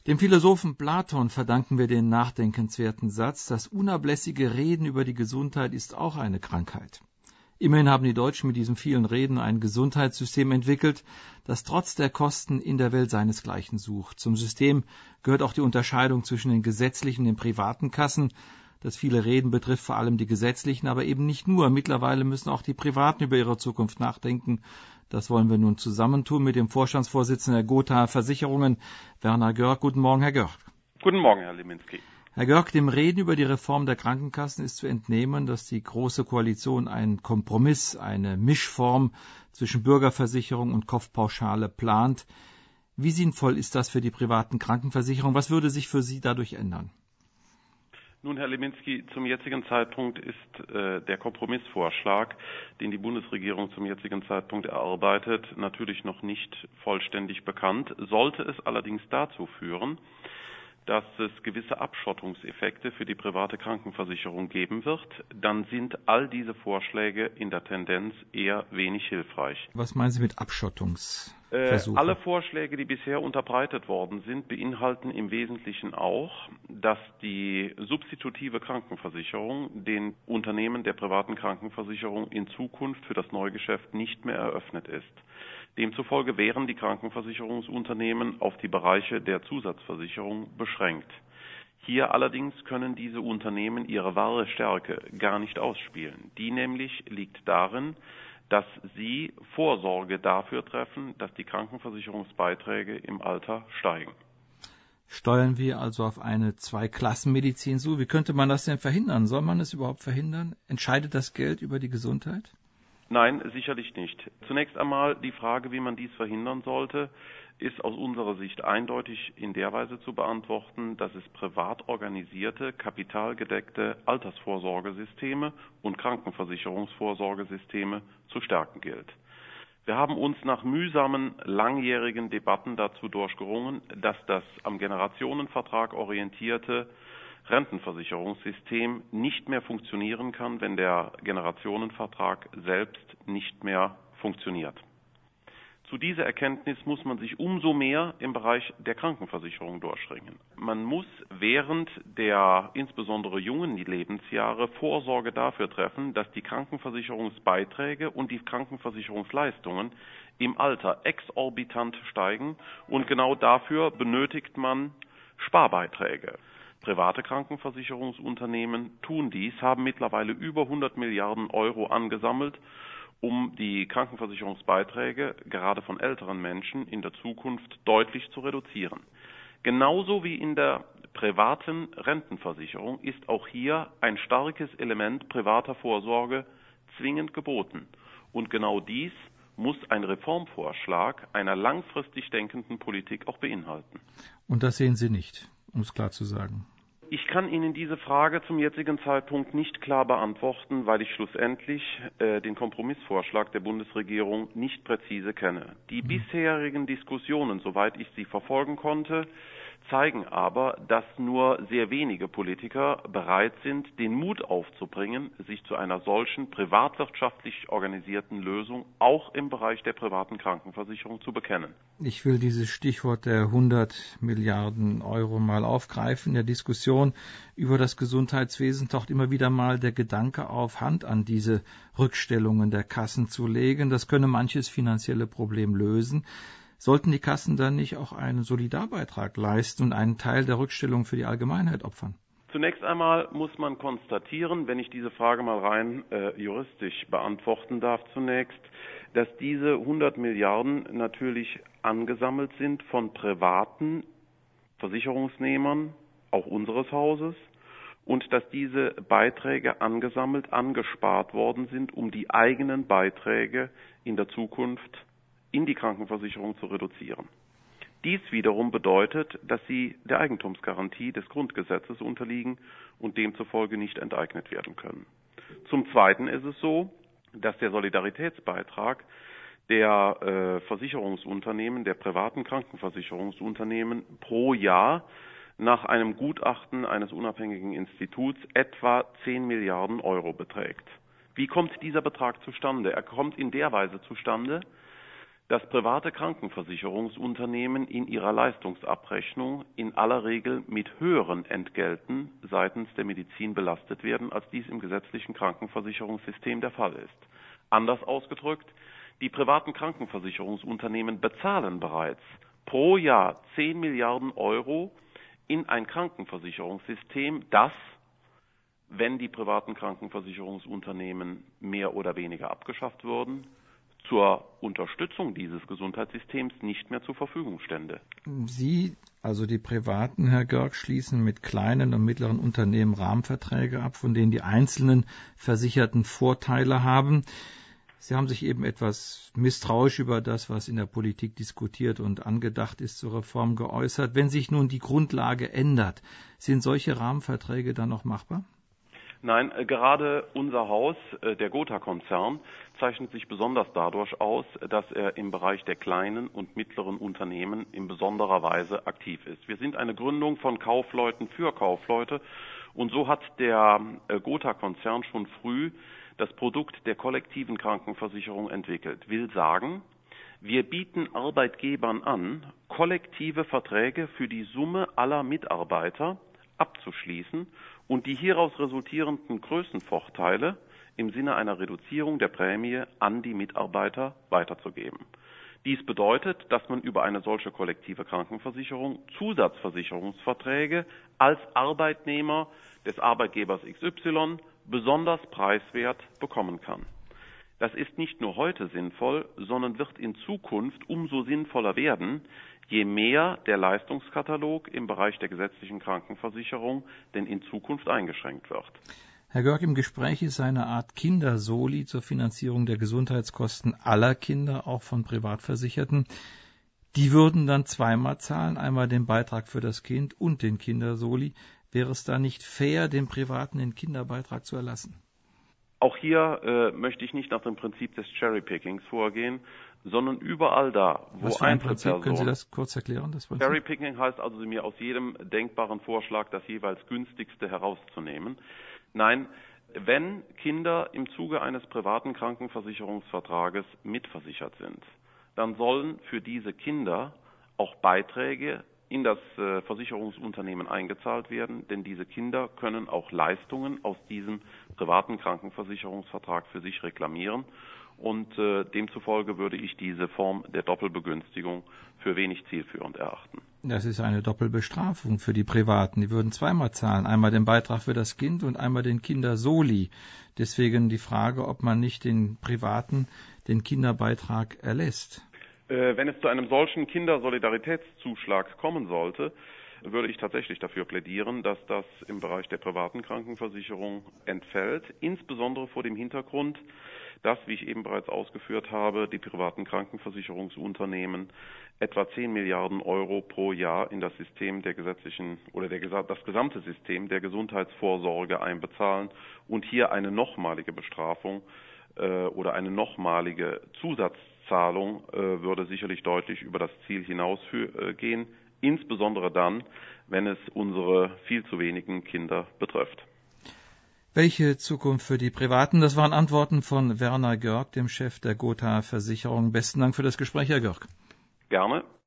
Dem Philosophen Platon verdanken wir den nachdenkenswerten Satz, das unablässige Reden über die Gesundheit ist auch eine Krankheit. Immerhin haben die Deutschen mit diesen vielen Reden ein Gesundheitssystem entwickelt, das trotz der Kosten in der Welt seinesgleichen sucht. Zum System gehört auch die Unterscheidung zwischen den gesetzlichen und den privaten Kassen. Das viele Reden betrifft vor allem die gesetzlichen, aber eben nicht nur. Mittlerweile müssen auch die Privaten über ihre Zukunft nachdenken. Das wollen wir nun zusammentun mit dem Vorstandsvorsitzenden der Gotha Versicherungen, Werner Görg. Guten Morgen, Herr Görg. Guten Morgen, Herr Leminski. Herr Görg, dem Reden über die Reform der Krankenkassen ist zu entnehmen, dass die Große Koalition einen Kompromiss, eine Mischform zwischen Bürgerversicherung und Kopfpauschale plant. Wie sinnvoll ist das für die privaten Krankenversicherungen? Was würde sich für Sie dadurch ändern? Nun, Herr Leminski, zum jetzigen Zeitpunkt ist der Kompromissvorschlag, den die Bundesregierung zum jetzigen Zeitpunkt erarbeitet, natürlich noch nicht vollständig bekannt. Sollte es allerdings dazu führen, dass es gewisse Abschottungseffekte für die private Krankenversicherung geben wird, dann sind all diese Vorschläge in der Tendenz eher wenig hilfreich. Was meinen Sie mit Abschottungsversuchen? Alle Vorschläge, die bisher unterbreitet worden sind, beinhalten im Wesentlichen auch, dass die substitutive Krankenversicherung den Unternehmen der privaten Krankenversicherung in Zukunft für das Neugeschäft nicht mehr eröffnet ist. Demzufolge wären die Krankenversicherungsunternehmen auf die Bereiche der Zusatzversicherung beschränkt. Hier allerdings können diese Unternehmen ihre wahre Stärke gar nicht ausspielen. Die nämlich liegt darin, dass sie Vorsorge dafür treffen, dass die Krankenversicherungsbeiträge im Alter steigen. Steuern wir also auf eine Zweiklassenmedizin zu? Wie könnte man das denn verhindern? Soll man es überhaupt verhindern? Entscheidet das Geld über die Gesundheit? Nein, sicherlich nicht. Zunächst einmal die Frage, wie man dies verhindern sollte, ist aus unserer Sicht eindeutig in der Weise zu beantworten, dass es privat organisierte, kapitalgedeckte Altersvorsorgesysteme und Krankenversicherungsvorsorgesysteme zu stärken gilt. Wir haben uns nach mühsamen, langjährigen Debatten dazu durchgerungen, dass das am Generationenvertrag orientierte Rentenversicherungssystem nicht mehr funktionieren kann, wenn der Generationenvertrag selbst nicht mehr funktioniert. Zu dieser Erkenntnis muss man sich umso mehr im Bereich der Krankenversicherung durchringen. Man muss während der insbesondere jungen Lebensjahre Vorsorge dafür treffen, dass die Krankenversicherungsbeiträge und die Krankenversicherungsleistungen im Alter exorbitant steigen, und genau dafür benötigt man Sparbeiträge. Private Krankenversicherungsunternehmen tun dies, haben mittlerweile über 100 Milliarden Euro angesammelt, um die Krankenversicherungsbeiträge gerade von älteren Menschen in der Zukunft deutlich zu reduzieren. Genauso wie in der privaten Rentenversicherung ist auch hier ein starkes Element privater Vorsorge zwingend geboten. Und genau dies muss ein Reformvorschlag einer langfristig denkenden Politik auch beinhalten. Und das sehen Sie nicht, um es klar zu sagen. Ich kann Ihnen diese Frage zum jetzigen Zeitpunkt nicht klar beantworten, weil ich schlussendlich den Kompromissvorschlag der Bundesregierung nicht präzise kenne. Die bisherigen Diskussionen, soweit ich sie verfolgen konnte, zeigen aber, dass nur sehr wenige Politiker bereit sind, den Mut aufzubringen, sich zu einer solchen privatwirtschaftlich organisierten Lösung auch im Bereich der privaten Krankenversicherung zu bekennen. Ich will dieses Stichwort der 100 Milliarden Euro mal aufgreifen. In der Diskussion über das Gesundheitswesen taucht immer wieder mal der Gedanke auf, Hand an diese Rückstellungen der Kassen zu legen. Das könne manches finanzielle Problem lösen. Sollten die Kassen dann nicht auch einen Solidarbeitrag leisten und einen Teil der Rückstellung für die Allgemeinheit opfern? Zunächst einmal muss man konstatieren, wenn ich diese Frage mal rein juristisch beantworten darf zunächst, dass diese 100 Milliarden natürlich angesammelt sind von privaten Versicherungsnehmern, auch unseres Hauses, und dass diese Beiträge angespart worden sind, um die eigenen Beiträge in der Zukunft in die Krankenversicherung zu reduzieren. Dies wiederum bedeutet, dass sie der Eigentumsgarantie des Grundgesetzes unterliegen und demzufolge nicht enteignet werden können. Zum Zweiten ist es so, dass der Solidaritätsbeitrag der Versicherungsunternehmen, der privaten Krankenversicherungsunternehmen pro Jahr nach einem Gutachten eines unabhängigen Instituts etwa 10 Milliarden Euro beträgt. Wie kommt dieser Betrag zustande? Er kommt in der Weise zustande, dass private Krankenversicherungsunternehmen in ihrer Leistungsabrechnung in aller Regel mit höheren Entgelten seitens der Medizin belastet werden, als dies im gesetzlichen Krankenversicherungssystem der Fall ist. Anders ausgedrückt, die privaten Krankenversicherungsunternehmen bezahlen bereits pro Jahr 10 Milliarden Euro in ein Krankenversicherungssystem, das, wenn die privaten Krankenversicherungsunternehmen mehr oder weniger abgeschafft würden, zur Unterstützung dieses Gesundheitssystems nicht mehr zur Verfügung stände. Sie, also die Privaten, Herr Görg, schließen mit kleinen und mittleren Unternehmen Rahmenverträge ab, von denen die einzelnen Versicherten Vorteile haben. Sie haben sich eben etwas misstrauisch über das, was in der Politik diskutiert und angedacht ist, zur Reform geäußert. Wenn sich nun die Grundlage ändert, sind solche Rahmenverträge dann noch machbar? Nein, gerade unser Haus, der Gotha-Konzern, zeichnet sich besonders dadurch aus, dass er im Bereich der kleinen und mittleren Unternehmen in besonderer Weise aktiv ist. Wir sind eine Gründung von Kaufleuten für Kaufleute und so hat der Gotha-Konzern schon früh das Produkt der kollektiven Krankenversicherung entwickelt. Will sagen, wir bieten Arbeitgebern an, kollektive Verträge für die Summe aller Mitarbeiter abzuschließen und die hieraus resultierenden Größenvorteile im Sinne einer Reduzierung der Prämie an die Mitarbeiter weiterzugeben. Dies bedeutet, dass man über eine solche kollektive Krankenversicherung Zusatzversicherungsverträge als Arbeitnehmer des Arbeitgebers XY besonders preiswert bekommen kann. Das ist nicht nur heute sinnvoll, sondern wird in Zukunft umso sinnvoller werden, je mehr der Leistungskatalog im Bereich der gesetzlichen Krankenversicherung denn in Zukunft eingeschränkt wird. Herr Görg, im Gespräch ist eine Art Kindersoli zur Finanzierung der Gesundheitskosten aller Kinder, auch von Privatversicherten. Die würden dann zweimal zahlen, einmal den Beitrag für das Kind und den Kindersoli. Wäre es da nicht fair, dem Privaten den Kinderbeitrag zu erlassen? Auch hier möchte ich nicht nach dem Prinzip des Cherrypickings vorgehen, sondern überall da, wo Was für ein Prinzip? Können Sie das kurz erklären? Das Cherrypicking heißt also, mir aus jedem denkbaren Vorschlag das jeweils günstigste herauszunehmen. Nein, wenn Kinder im Zuge eines privaten Krankenversicherungsvertrages mitversichert sind, dann sollen für diese Kinder auch Beiträge in das Versicherungsunternehmen eingezahlt werden, denn diese Kinder können auch Leistungen aus diesem privaten Krankenversicherungsvertrag für sich reklamieren und demzufolge würde ich diese Form der Doppelbegünstigung für wenig zielführend erachten. Das ist eine Doppelbestrafung für die Privaten. Die würden zweimal zahlen, einmal den Beitrag für das Kind und einmal den Kindersoli. Deswegen die Frage, ob man nicht den Privaten den Kinderbeitrag erlässt. Wenn es zu einem solchen Kindersolidaritätszuschlag kommen sollte, würde ich tatsächlich dafür plädieren, dass das im Bereich der privaten Krankenversicherung entfällt, insbesondere vor dem Hintergrund, dass, wie ich eben bereits ausgeführt habe, die privaten Krankenversicherungsunternehmen etwa 10 Milliarden Euro pro Jahr in das System der gesetzlichen oder das gesamte System der Gesundheitsvorsorge einbezahlen und hier eine nochmalige Bestrafung oder eine nochmalige Zusatzzahlung würde sicherlich deutlich über das Ziel hinausgehen, insbesondere dann, wenn es unsere viel zu wenigen Kinder betrifft. Welche Zukunft für die Privaten? Das waren Antworten von Werner Görg, dem Chef der Gotha Versicherung. Besten Dank für das Gespräch, Herr Görg. Gerne.